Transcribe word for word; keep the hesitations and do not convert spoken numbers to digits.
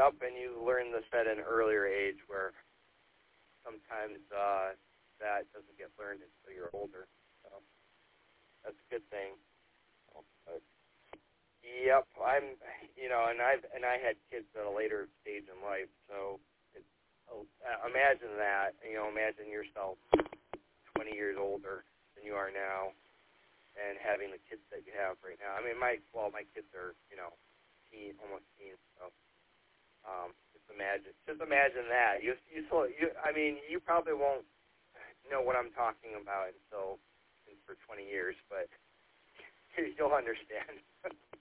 Yep, and you learn this at an earlier age where sometimes uh, that doesn't get learned until you're older. So that's a good thing. But, yep, I'm, you know, and I've and I had kids at a later stage in life, so it's, oh, imagine that. You know, imagine yourself twenty years older than you are now, and having the kids that you have right now. I mean, my well, my kids are, you know, teen, almost teens, so. Um, just imagine, just imagine that. You, you, you, I mean, you probably won't know what I'm talking about until for twenty years, but you'll understand.